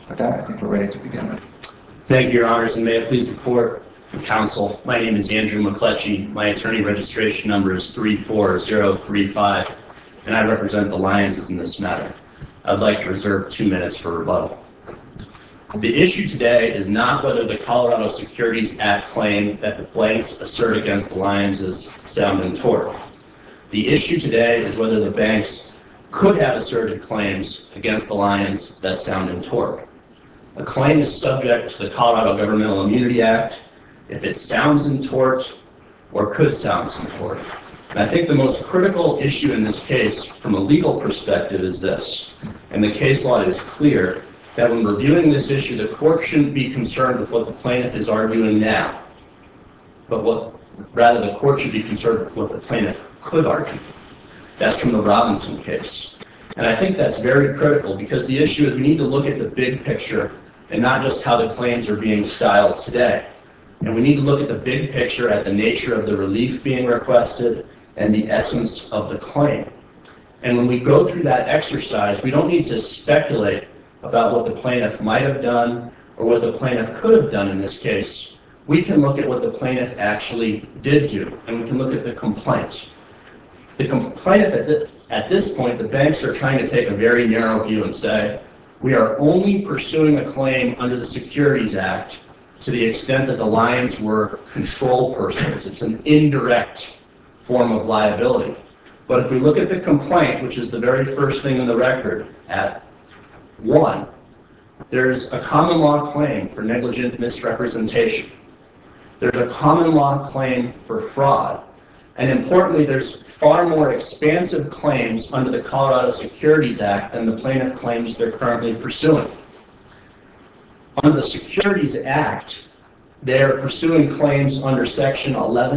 With that, I think we're ready to begin. Thank you, Your Honors, and may it please the Court and Counsel. My name is Andrew McCletchie. My attorney registration number is 34035, and I represent the Lyonses in this matter. I'd like to reserve 2 minutes for rebuttal. The issue today is not whether the Colorado Securities Act claim that the plaintiffs assert against the Lyonses sound in tort. The issue today is whether the banks could have asserted claims against the Lyons that sound in tort. A claim is subject to the Colorado Governmental Immunity Act if it sounds in tort or could sound in tort. And I think the most critical issue in this case from a legal perspective is this, and the case law is clear that when reviewing this issue, the court shouldn't be concerned with what the plaintiff is arguing now, but rather the court should be concerned with what the plaintiff could argue. That's from the Robinson case. And I think that's very critical because the issue is we need to look at the big picture and not just how the claims are being styled today. And we need to look at the big picture at the nature of the relief being requested and the essence of the claim. And when we go through that exercise, we don't need to speculate about what the plaintiff might have done or what the plaintiff could have done in this case. We can look at what the plaintiff actually did do, and we can look at the complaint. The plaintiff, at this point, the banks are trying to take a very narrow view and say, we are only pursuing a claim under the Securities Act to the extent that the Lyons were control persons. It's an indirect form of liability. But if we look at the complaint, which is the very first thing in the record, at 1, there's a common law claim for negligent misrepresentation. There's a common law claim for fraud. And importantly, there's far more expansive claims under the Colorado Securities Act than the plaintiff claims they're currently pursuing. Under the Securities Act, they're pursuing claims under Section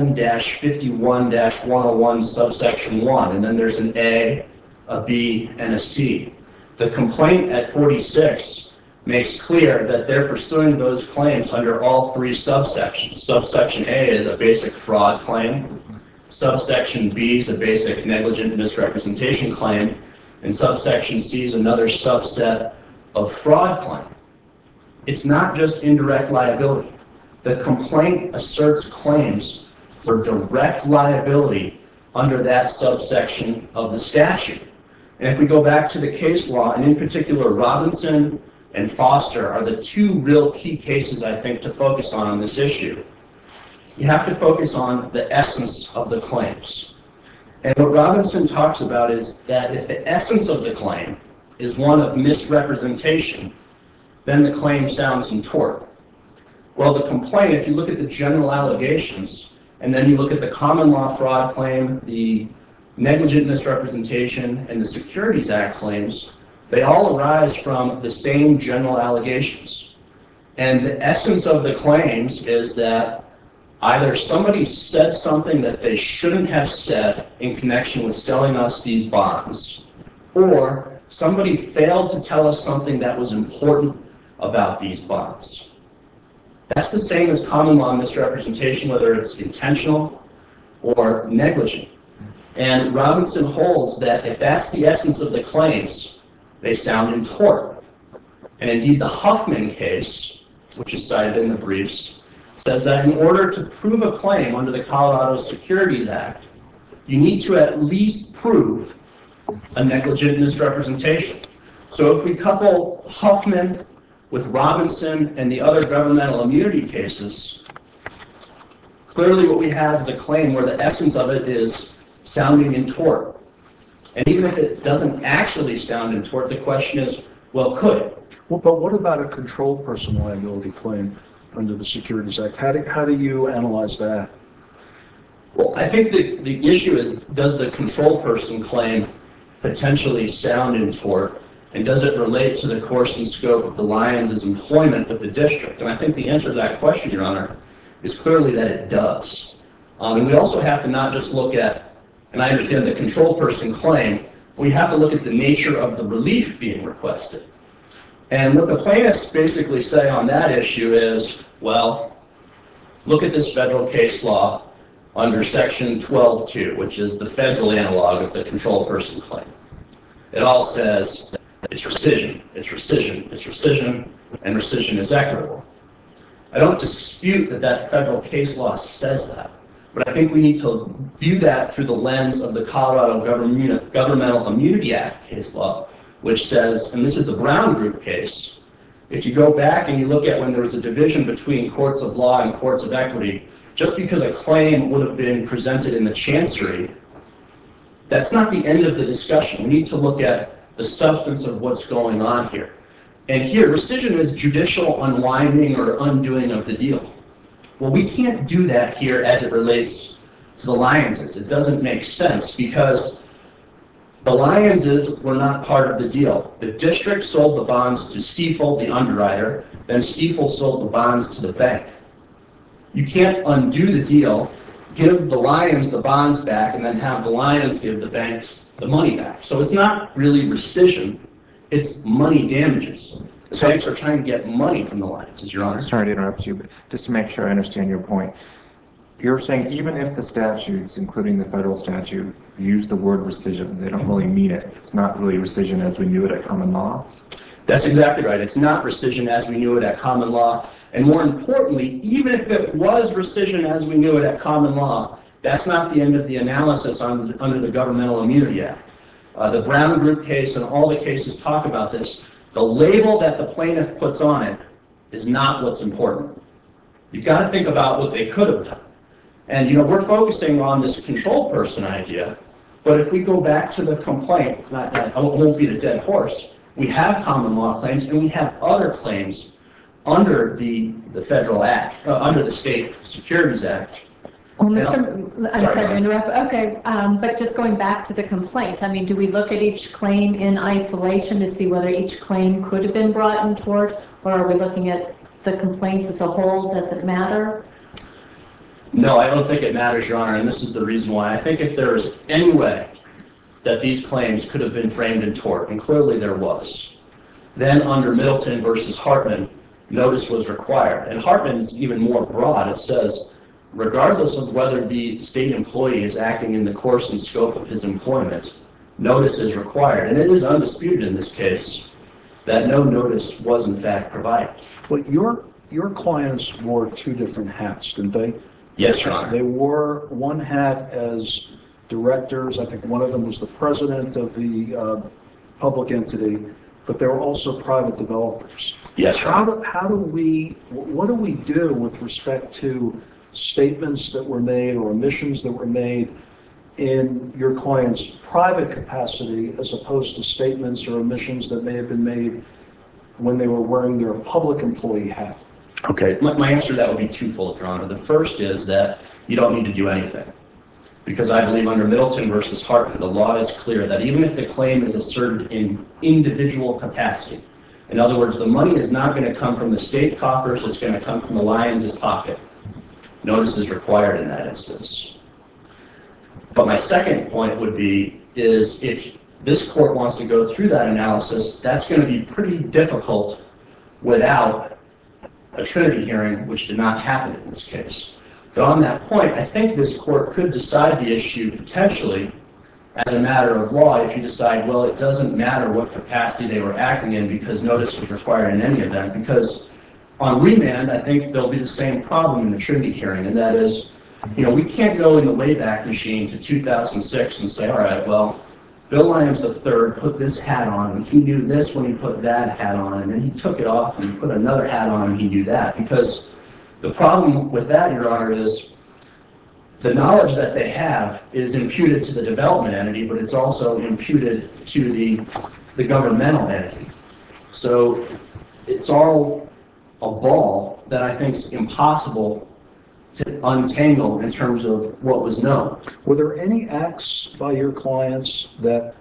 11-51-101, subsection 1, and then there's an A, a B, and a C. The complaint at 46 makes clear that they're pursuing those claims under all 3 subsections. Subsection A is a basic fraud claim. Subsection B is a basic negligent misrepresentation claim, and subsection C is another subset of fraud claim. It's not just indirect liability. The complaint asserts claims for direct liability under that subsection of the statute. And if we go back to the case law, and in particular Robinson and Foster are the 2 real key cases I think to focus on this issue. You have to focus on the essence of the claims. And what Robinson talks about is that if the essence of the claim is one of misrepresentation, then the claim sounds in tort. Well, the complaint, if you look at the general allegations, and then you look at the common law fraud claim, the negligent misrepresentation, and the Securities Act claims, they all arise from the same general allegations. And the essence of the claims is that either somebody said something that they shouldn't have said in connection with selling us these bonds, or somebody failed to tell us something that was important about these bonds. That's the same as common law misrepresentation, whether it's intentional or negligent. And Robinson holds that if that's the essence of the claims, they sound in tort. And indeed, the Huffman case, which is cited in the briefs, says that in order to prove a claim under the Colorado Securities Act, you need to at least prove a negligent misrepresentation. So if we couple Huffman with Robinson and the other governmental immunity cases, clearly what we have is a claim where the essence of it is sounding in tort. And even if it doesn't actually sound in tort, the question is, well, could it? Well, but what about a control person liability claim under the Securities Act? How do you analyze that? Well, I think the issue is, does the control person claim potentially sound in tort, and does it relate to the course and scope of the Lyons' employment with the district? And I think the answer to that question, Your Honor, is clearly that it does. And we also have to not just look at, and I understand the control person claim, we have to look at the nature of the relief being requested. And what the plaintiffs basically say on that issue is, well, look at this federal case law under Section 12.2, which is the federal analog of the control person claim. It all says it's rescission, it's rescission, it's rescission, and rescission is equitable. I don't dispute that federal case law says that, but I think we need to view that through the lens of the Colorado Governmental Immunity Act case law, which says, and this is the Brown Group case, if you go back and you look at when there was a division between courts of law and courts of equity, just because a claim would have been presented in the chancery, that's not the end of the discussion. We need to look at the substance of what's going on here. And here, rescission is judicial unwinding or undoing of the deal. Well, we can't do that here as it relates to the Lyonses. It doesn't make sense because the Lyonses were not part of the deal. The district sold the bonds to Stiefel, the underwriter, then Stiefel sold the bonds to the bank. You can't undo the deal, give the Lyons the bonds back, and then have the Lyons give the banks the money back. So it's not really rescission. It's money damages. The banks are trying to get money from the Lyons, Your Honor. Sorry to interrupt you, but just to make sure I understand your point. You're saying even if the statutes, including the federal statute, use the word rescission, they don't really mean it. It's not really rescission as we knew it at common law? That's exactly right. It's not rescission as we knew it at common law. And more importantly, even if it was rescission as we knew it at common law, that's not the end of the analysis under the Governmental Immunity Act. The Brown Group case and all the cases talk about this. The label that the plaintiff puts on it is not what's important. You've got to think about what they could have done. And, we're focusing on this control person idea, but if we go back to the complaint, I won't beat a dead horse, we have common law claims and we have other claims under the federal act, under the State Securities Act. Well, I'm sorry to interrupt. Okay, but just going back to the complaint, I mean, do we look at each claim in isolation to see whether each claim could have been brought in tort, or are we looking at the complaint as a whole? Does it matter? No, I don't think it matters, Your Honor, and this is the reason why. I think if there is any way that these claims could have been framed in tort, and clearly there was, then under Middleton versus Hartman, notice was required. And Hartman is even more broad. It says, regardless of whether the state employee is acting in the course and scope of his employment, notice is required. And it is undisputed in this case that no notice was in fact provided. Well, your clients wore two different hats, didn't they? Yes, Your Honor. They wore one hat as directors. I think one of them was the president of the public entity, but they were also private developers. Yes, Your Honor. What do we do with respect to statements that were made or omissions that were made in your client's private capacity as opposed to statements or omissions that may have been made when they were wearing their public employee hat? Okay, my answer to that would be twofold, Your Honor. The first is that you don't need to do anything, because I believe under Middleton versus Hartman, the law is clear that even if the claim is asserted in individual capacity, in other words, the money is not going to come from the state coffers, it's going to come from the Lyons' pocket. Notice is required in that instance. But my second point would be, is if this court wants to go through that analysis, that's going to be pretty difficult without a Trinity hearing, which did not happen in this case. But on that point, I think this court could decide the issue potentially as a matter of law if you decide, well, it doesn't matter what capacity they were acting in because notice was required in any event, because on remand, I think there'll be the same problem in the Trinity hearing, and that is, we can't go in the Wayback Machine to 2006 and say, all right, well, Bill Lyons III put this hat on, and he knew this when he put that hat on, and then he took it off and he put another hat on and he knew that. Because the problem with that, Your Honor, is the knowledge that they have is imputed to the development entity, but it's also imputed to the governmental entity. So it's all a ball that I think is impossible to untangle in terms of what was known. Were there any acts by your clients that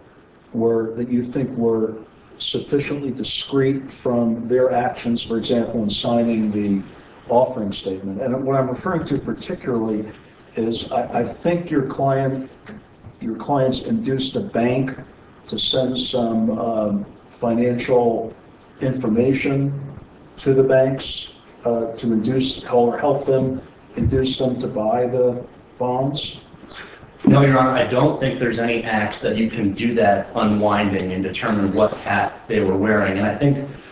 you think were sufficiently discrete from their actions, for example, in signing the offering statement? And what I'm referring to particularly is I think your clients induced a bank to send some financial information to the banks to induce or help them induce them to buy the bonds? No, Your Honor, I don't think there's any acts that you can do that unwinding and determine what hat they were wearing. And I think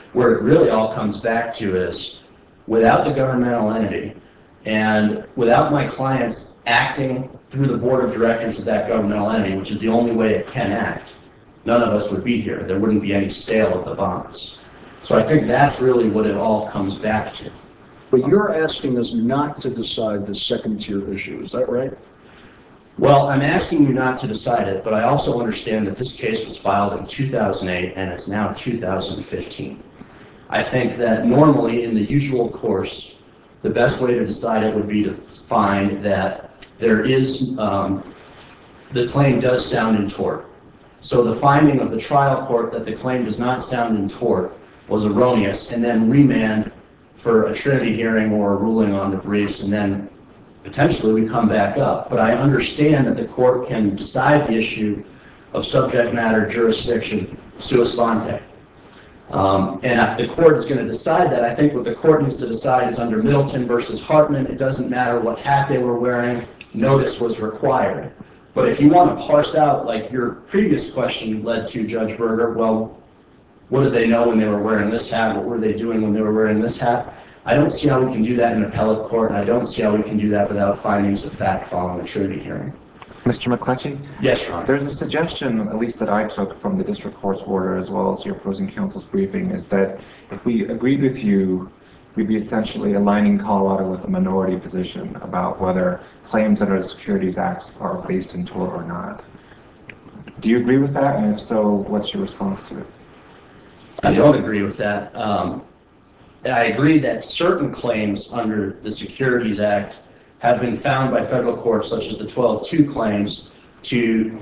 Where it really all comes back to is, without the governmental entity and without my clients acting through the board of directors of that governmental entity, which is the only way it can act, none of us would be here. There wouldn't be any sale of the bonds. So I think that's really what it all comes back to. But you're asking us not to decide the second-tier issue, is that right? Well, I'm asking you not to decide it, but I also understand that this case was filed in 2008 and it's now 2015. I think that normally in the usual course, the best way to decide it would be to find that there is, the claim does sound in tort. So the finding of the trial court that the claim does not sound in tort was erroneous, and then remand for a Trinity hearing or a ruling on the briefs, and then potentially we come back up. But I understand that the court can decide the issue of subject matter jurisdiction sua sponte. And if the court is going to decide that, I think what the court needs to decide is under Middleton versus Hartman, it doesn't matter what hat they were wearing, notice was required. But if you want to parse out, like your previous question led to, Judge Berger, well, what did they know when they were wearing this hat? What were they doing when they were wearing this hat? I don't see how we can do that in appellate court, and I don't see how we can do that without findings of fact following a Trinity hearing. Mr. McCletchie? Yes, Your Honor. There's a suggestion, at least that I took from the district court's order as well as your opposing counsel's briefing, is that if we agreed with you, we'd be essentially aligning Colorado with a minority position about whether claims under the Securities Acts are based in tort or not. Do you agree with that? And if so, what's your response to it? I don't agree with that. I agree that certain claims under the Securities Act have been found by federal courts, such as the 12-2 claims, to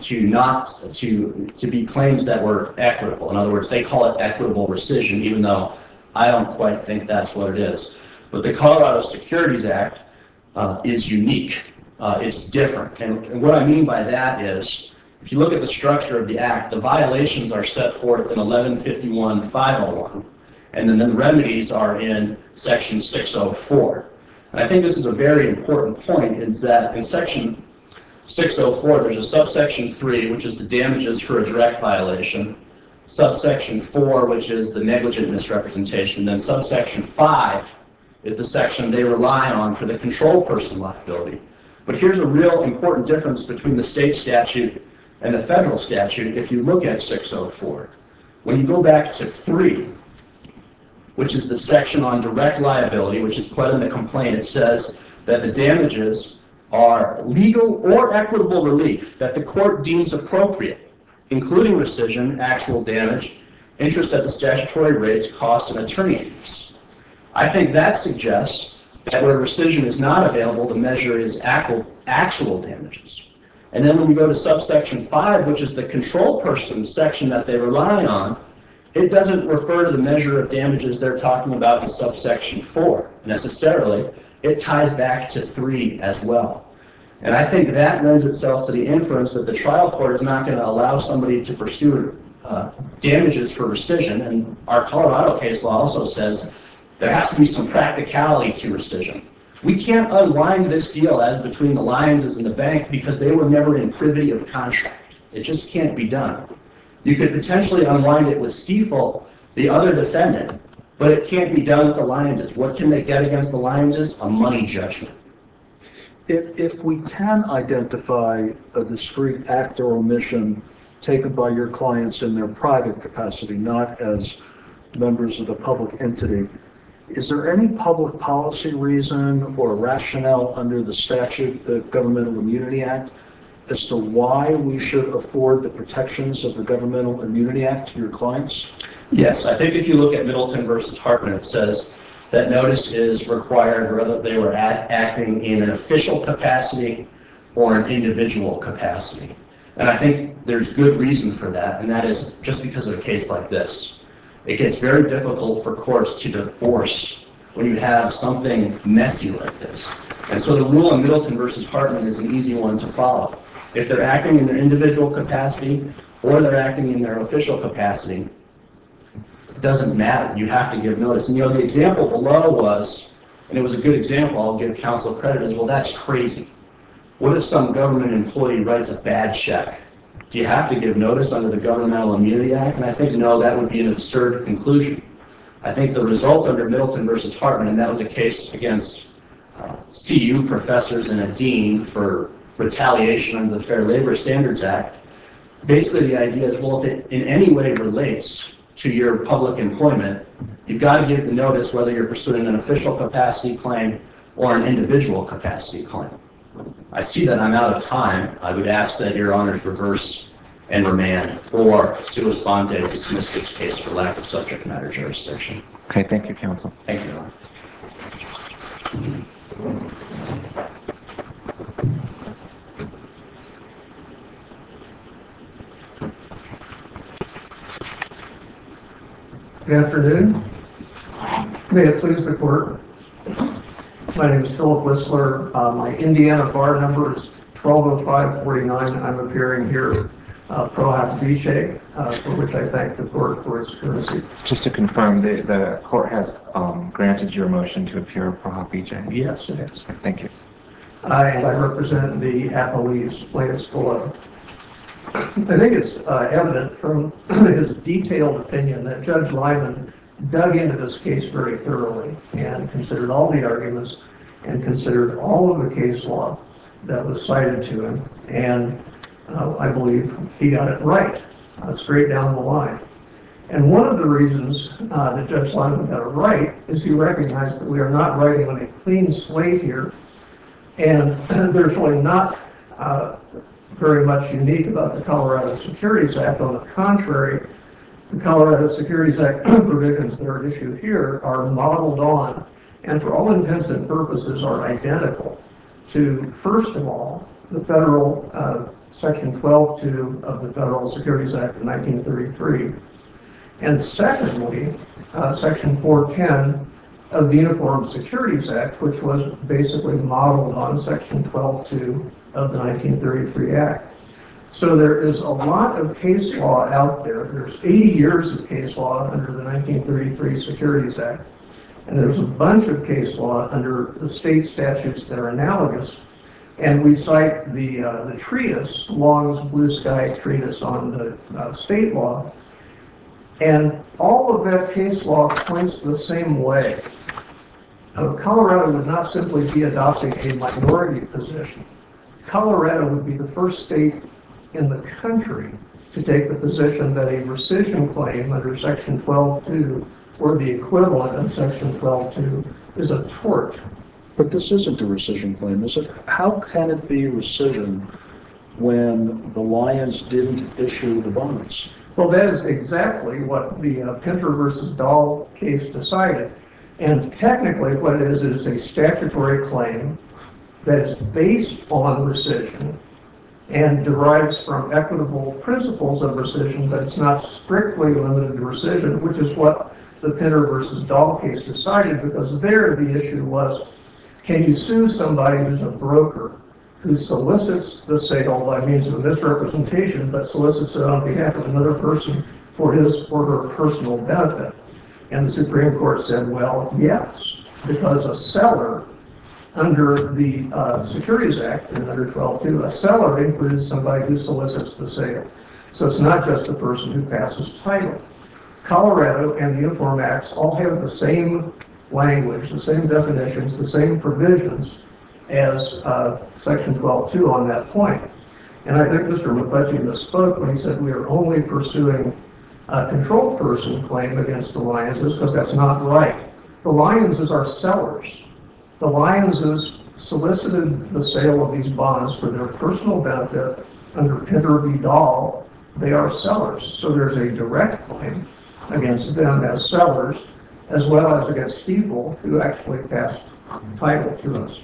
be claims that were equitable. In other words, they call it equitable rescission, even though I don't quite think that's what it is. But the Colorado Securities Act is unique. It's different. And what I mean by that is, if you look at the structure of the Act, the violations are set forth in 1151-501, and then the remedies are in Section 604. And I think this is a very important point, is that in Section 604, there's a subsection 3, which is the damages for a direct violation, subsection 4, which is the negligent misrepresentation, and then subsection 5 is the section they rely on for the control person liability. But here's a real important difference between the state statute and the federal statute if you look at 604. When you go back to 3, which is the section on direct liability, which is put in the complaint, it says that the damages are legal or equitable relief that the court deems appropriate, including rescission, actual damage, interest at the statutory rates, costs, and attorney fees. I think that suggests that where rescission is not available, the measure is actual damages. And then when we go to subsection 5, which is the control person section that they rely on, it doesn't refer to the measure of damages they're talking about in subsection 4 necessarily. It ties back to 3 as well. And I think that lends itself to the inference that the trial court is not going to allow somebody to pursue damages for rescission. And our Colorado case law also says there has to be some practicality to rescission. We can't unwind this deal as between the Lions and the bank because they were never in privity of contract. It just can't be done. You could potentially unwind it with Stiefel, the other defendant, but it can't be done with the Lions. What can they get against the Lions? A money judgment. If we can identify a discrete act or omission taken by your clients in their private capacity, not as members of the public entity, is there any public policy reason or rationale under the statute, the Governmental Immunity Act, as to why we should afford the protections of the Governmental Immunity Act to your clients? Yes, I think if you look at Middleton versus Hartman, it says that notice is required whether they were acting in an official capacity or an individual capacity. And I think there's good reason for that, and that is just because of a case like this. It gets very difficult for courts to divorce when you have something messy like this. And so the rule in Middleton versus Hartman is an easy one to follow. If they're acting in their individual capacity or they're acting in their official capacity, it doesn't matter. You have to give notice. And the example below was, and it was a good example, I'll give counsel credit, is, well, that's crazy. What if some government employee writes a bad check? Do you have to give notice under the Governmental Immunity Act? And I think, no, that would be an absurd conclusion. I think the result under Middleton versus Hartman, and that was a case against CU professors and a dean for retaliation under the Fair Labor Standards Act. Basically, the idea is, well, if it in any way relates to your public employment, you've got to give the notice whether you're pursuing an official capacity claim or an individual capacity claim. I see that I'm out of time. I would ask that your honors reverse and remand or sua sponte dismiss this case for lack of subject matter jurisdiction. Okay, thank you, counsel. Thank you, Your Honor. Good afternoon. May it please the court. My name is Philip Whistler. My Indiana bar number is 120549. I'm appearing here pro hac vice, for which I thank the court for its courtesy. Just to confirm, the court has granted your motion to appear pro hac vice? Yes, it is. Thank you. And I represent the appellees, plaintiffs below. I think it's evident from his detailed opinion that Judge Lyman dug into this case very thoroughly and considered all the arguments and considered all of the case law that was cited to him. And I believe he got it right, straight down the line. And one of the reasons that Judge Lyman got it right is he recognized that we are not writing on a clean slate here, and there's really not very much unique about the Colorado Securities Act. On the contrary, the Colorado Securities Act provisions that are issued here are modeled on, and for all intents and purposes are identical to, first of all, the federal Section 12.2 of the Federal Securities Act of 1933, and secondly, Section 410 of the Uniform Securities Act, which was basically modeled on Section 12.2 of the 1933 Act. So there is a lot of case law out there. There's 80 years of case law under the 1933 Securities Act, and there's a bunch of case law under the state statutes that are analogous. And we cite the treatise, Long's Blue Sky treatise on the state law, and all of that case law points the same way. Colorado would not simply be adopting a minority position. Colorado would be the first state in the country to take the position that a rescission claim under Section 12.2 or the equivalent of Section 12.2 is a tort. But this isn't a rescission claim, is it? How can it be rescission when the Lions didn't issue the bonds? Well, that is exactly what the Pinter versus Dahl case decided. And technically what it is a statutory claim that is based on rescission and derives from equitable principles of rescission, but it's not strictly limited to rescission, which is what the Pinter versus Dahl case decided, because there the issue was, can you sue somebody who's a broker who solicits the sale by means of a misrepresentation, but solicits it on behalf of another person for his or her personal benefit? And the Supreme Court said, well, yes, because a seller under the Securities Act and under 12.2, a seller includes somebody who solicits the sale. So it's not just the person who passes title. Colorado and the Uniform Acts all have the same language, the same definitions, the same provisions as Section 12.2 on that point. And I think Mr. McClatchy misspoke when he said we are only pursuing a controlled person claim against the Lions, because that's not right. The Lions are sellers. The Lions solicited the sale of these bonds for their personal benefit under Pinter v. Dahl. They are sellers. So there's a direct claim against them as sellers, as well as against Stiefel, who actually passed title to us.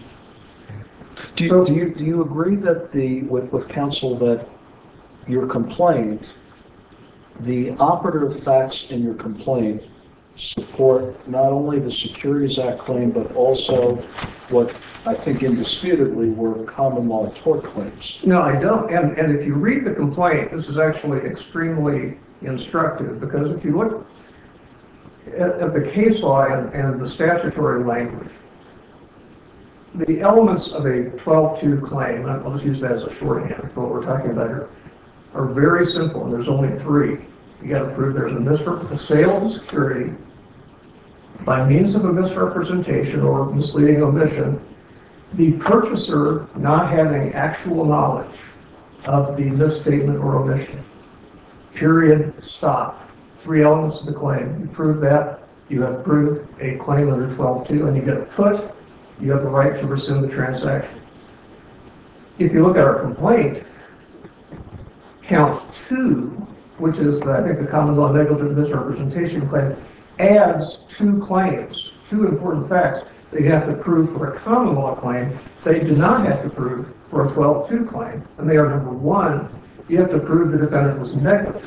Do you agree that with counsel that your complaint, the operative facts in your complaint support not only the Securities Act claim, but also what I think indisputably were common law tort claims? No, I don't. And if you read the complaint, this is actually extremely instructive, because if you look at the case law and the statutory language, the elements of a 12.2 claim, I'll just use that as a shorthand for what we're talking about here, are very simple, and there's only three. You got to prove there's a sale of security by means of a misrepresentation or misleading omission, the purchaser not having actual knowledge of the misstatement or omission. Period, stop. 3 elements of the claim. You prove that, you have proved a claim under 12.2, and you get a put, you have the right to rescind the transaction. If you look at our complaint, count 2, which is, I think, the common law negligent misrepresentation claim, adds 2 claims, 2 important facts that you have to prove for a common law claim that you do not have to prove for a 12.2 claim. And they are, number 1, you have to prove the defendant was negligent.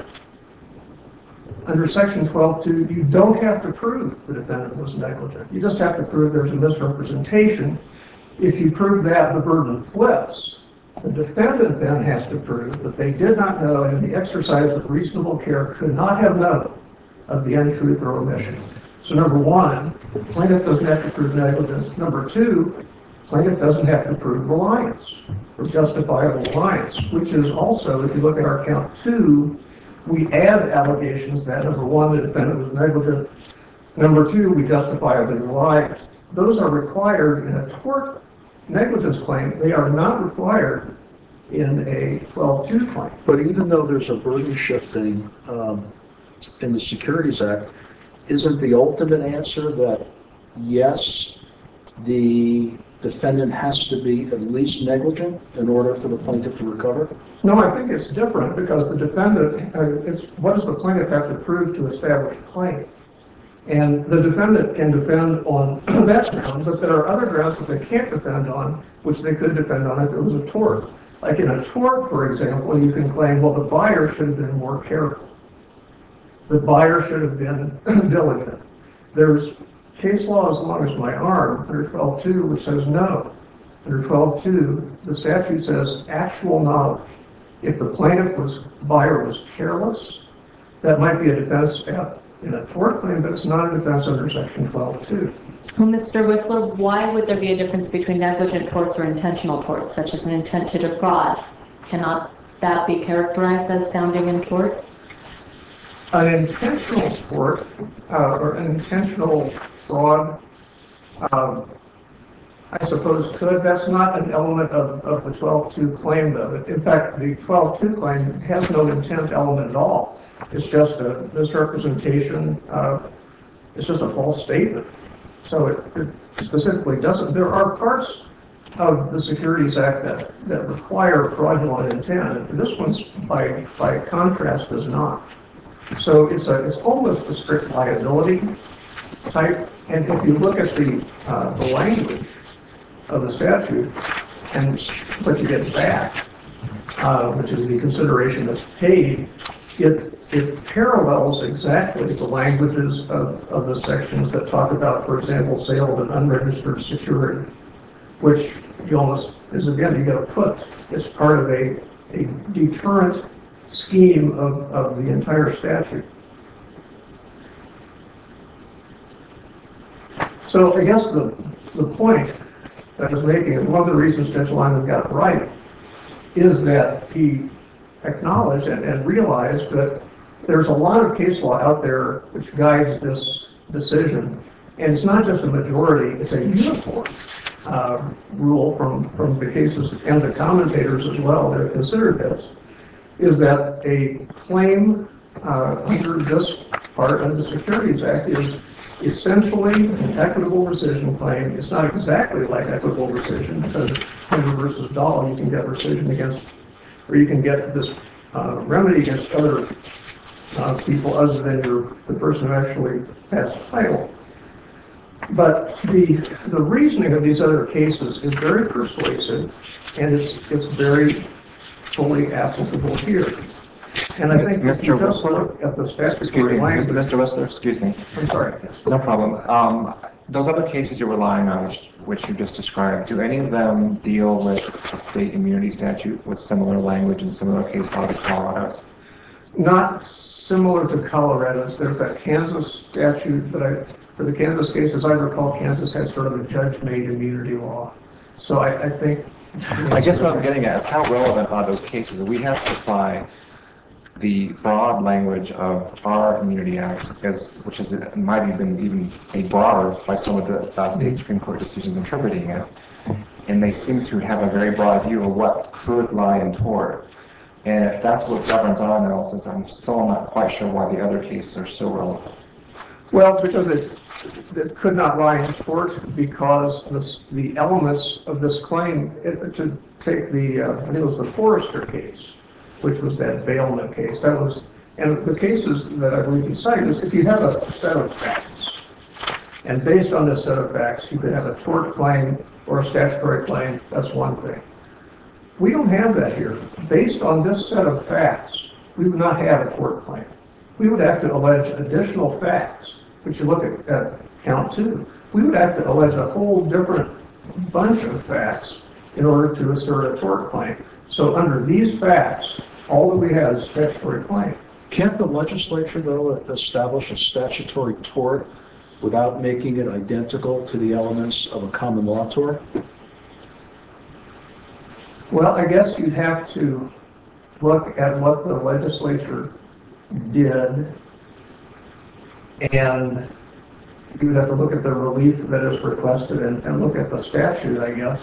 Under section 12.2, you don't have to prove the defendant was negligent. You just have to prove there's a misrepresentation. If you prove that, the burden flips. The defendant then has to prove that they did not know, and in the exercise of reasonable care could not have known of the untruth or omission. So number 1, plaintiff doesn't have to prove negligence. Number 2, plaintiff doesn't have to prove reliance or justifiable reliance, which is also, if you look at our count 2, we add allegations that, number 1, the defendant was negligent. Number 2, we justifiably relied. Those are required in a tort negligence claim. They are not required in a 12.2 claim. But even though there's a burden shifting in the Securities Act, isn't the ultimate answer that yes, the defendant has to be at least negligent in order for the plaintiff to recover? No, I think it's different because the defendant, what does the plaintiff have to prove to establish a claim? And the defendant can defend on that ground, but there are other grounds that they can't defend on, which they could defend on if it was a tort. Like in a tort, for example, you can claim, well, the buyer should have been more careful. The buyer should have been diligent. There's case law as long as my arm under 12.2, which says no. Under 12.2, the statute says actual knowledge. If the buyer was careless, that might be a defense in a tort claim, but it's not a defense under section 12.2. Well, Mr. Whistler, why would there be a difference between negligent torts or intentional torts, such as an intent to defraud? Cannot that be characterized as sounding in tort? An intentional tort or an intentional fraud, I suppose could. That's not an element of the 12.2 claim, though. In fact, the 12.2 claim has no intent element at all. It's just a misrepresentation. It's just a false statement. So it specifically doesn't. There are parts of the Securities Act that require fraudulent intent. And this one's, by contrast, does not. So it's almost a strict liability type. And if you look at the language of the statute and what you get back, which is the consideration that's paid, it parallels exactly the languages of the sections that talk about, for example, sale of an unregistered security, which you almost, is again, you got to put, it's part of a deterrent scheme of the entire statute. So I guess the point that I was making, and one of the reasons Judge Lyman got it right, is that he acknowledged and realized that there's a lot of case law out there which guides this decision. And it's not just a majority, it's a uniform rule from the cases and the commentators as well that have considered this, is that a claim under this part of the Securities Act is essentially an equitable rescission claim. It's not exactly like equitable rescission because Henry versus Dahl, you can get rescission against, or you can get this remedy against other people other than the person who actually has title. But the reasoning of these other cases is very persuasive, and it's very fully applicable here. And I think if you just look at the statutory language... Mr. Whistler, excuse me. I'm sorry. No problem. Those other cases you're relying on, which you just described, do any of them deal with a state immunity statute with similar language and similar case law to Colorado's? Not similar to Colorado's. There's that Kansas statute, but for the Kansas case, as I recall, Kansas has sort of a judge-made immunity law. So I think... I guess what I'm getting at is how relevant are those cases? We have to apply the broad language of our Immunity Act, which is might even made broader by some of the state Supreme Court decisions interpreting it, and they seem to have a very broad view of what could lie in tort. And if that's what governs our analysis, I'm still not quite sure why the other cases are so relevant. Well, because it could not lie in tort because the elements of this claim, to take the, I think it was the Forrester case, which was that bailment case. That was, and the cases that I believe you cite is if you have a set of facts, and based on this set of facts, you could have a tort claim or a statutory claim, that's one thing. We don't have that here. Based on this set of facts, we would not have a tort claim. We would have to allege additional facts, which you look at count 2. We would have to allege a whole different bunch of facts in order to assert a tort claim. So under these facts, all that we have is statutory claim. Can't the legislature, though, establish a statutory tort without making it identical to the elements of a common law tort? Well, I guess you'd have to look at what the legislature did, and you would have to look at the relief that is requested and look at the statute, I guess.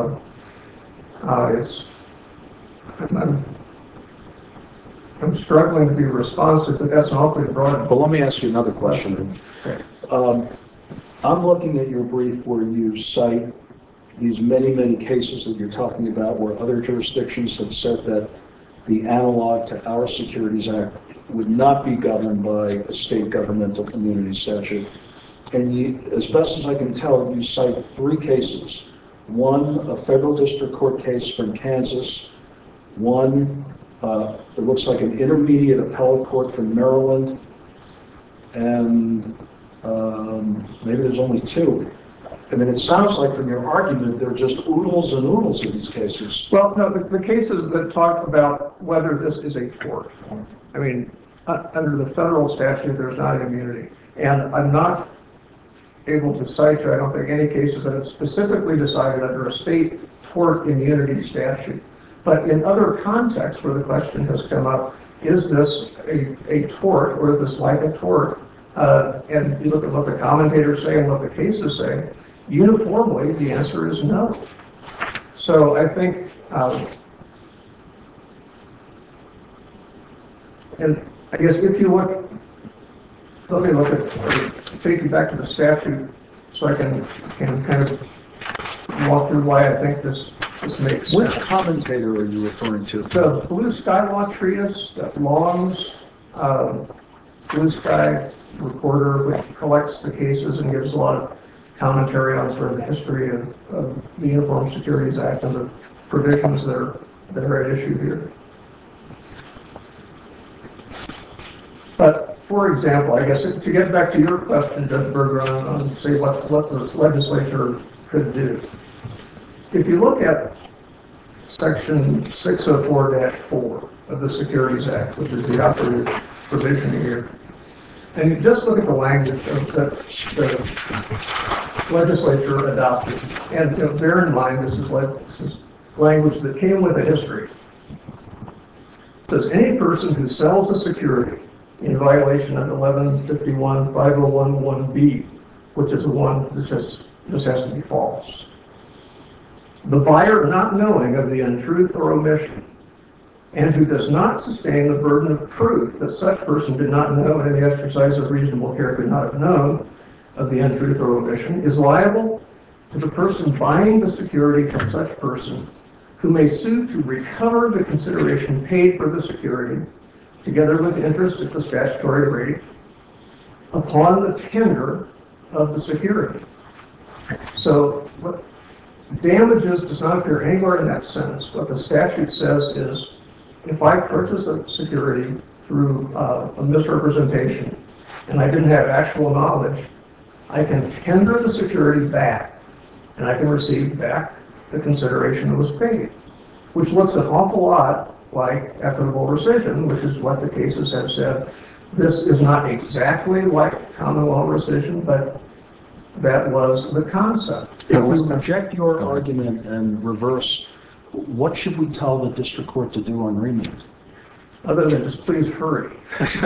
I'm struggling to be responsive, but that's an awfully broad. But let me ask you another question. Okay. I'm looking at your brief where you cite these many cases that you're talking about where other jurisdictions have said that the analog to our Securities Act would not be governed by a state governmental immunity statute. And you, as best as I can tell, you cite 3 cases. One, a federal district court case from Kansas. One, it looks like an intermediate appellate court from Maryland. And maybe there's only 2. I mean, it sounds like from your argument, there are just oodles and oodles of these cases. Well, no, the cases that talk about whether this is a tort. I mean, under the federal statute, there's not an immunity. And I'm not able to cite you, I don't think, any cases that have specifically decided under a state tort immunity statute. But in other contexts where the question has come up, is this a tort or is this like a tort? And you look at what the commentators say and what the cases say, uniformly, the answer is no. So I think, and I guess if you look, let me look at, take you back to the statute so I can kind of walk through why I think this makes sense. Which commentator are you referring to? The Blue Sky Law Treatise that Long's Blue Sky Reporter, which collects the cases and gives a lot of commentary on sort of the history of the Uniform Securities Act and the provisions that are at issue here. But for example, I guess to get back to your question, Judge Berger, on say what the legislature could do. If you look at Section 604-4 of the Securities Act, which is the operative provision here, and you just look at the language that the legislature adopted, and bear in mind this is language that came with a history. It says any person who sells a security in violation of 1151-5011B, which is the one that just has to be false. The buyer not knowing of the untruth or omission, and who does not sustain the burden of proof that such person did not know and in the exercise of reasonable care could not have known of the untruth or omission, is liable to the person buying the security from such person, who may sue to recover the consideration paid for the security, together with interest at the statutory rate, upon the tender of the security. So what damages does not appear anywhere in that sentence. What the statute says is, if I purchase a security through a misrepresentation and I didn't have actual knowledge, I can tender the security back and I can receive back the consideration that was paid, which looks an awful lot like equitable rescission, which is what the cases have said. This is not exactly like common law rescission, but that was the concept. If we reject your argument and reverse, what should we tell the district court to do on remand? other than just please hurry.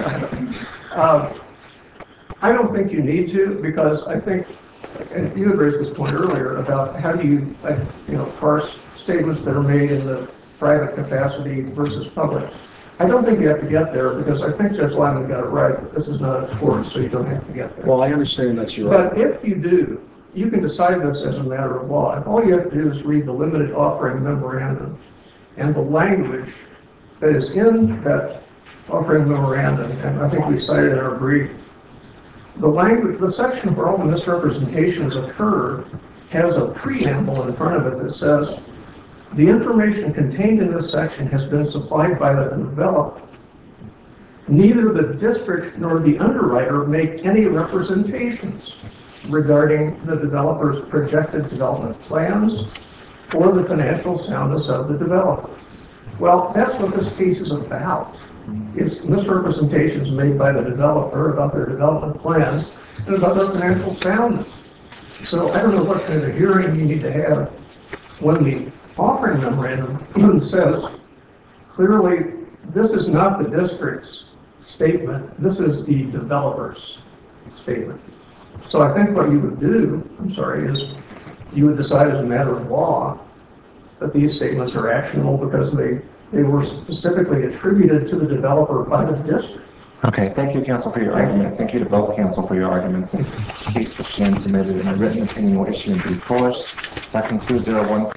I don't think you need to, because I think, and you had raised this point earlier about how do you, parse statements that are made in the private capacity versus public. I don't think you have to get there, because I think Judge Lyman got it right, that this is not a court, so you don't have to get there. Well, I understand that's your But if you do, you can decide this as a matter of law, and all you have to do is read the limited offering memorandum, and the language that is in that offering memorandum, and I think we cited in our brief, the language, the section where all the misrepresentations occur has a preamble in front of it that says, the information contained in this section has been supplied by the developer. Neither the district nor the underwriter make any representations regarding the developer's projected development plans or the financial soundness of the developer. Well, that's what this case is about. It's misrepresentations made by the developer about their development plans and about their financial soundness. So I don't know what kind of hearing you need to have when the offering memorandum says, clearly, this is not the district's statement, this is the developer's statement. So I think what you would do, is you would decide as a matter of law that these statements are actionable because they were specifically attributed to the developer by the district. Okay, thank you, counsel, for your argument. Thank you to both counsel for your arguments. The case was then submitted and a written opinion will issue in due course. That concludes our one.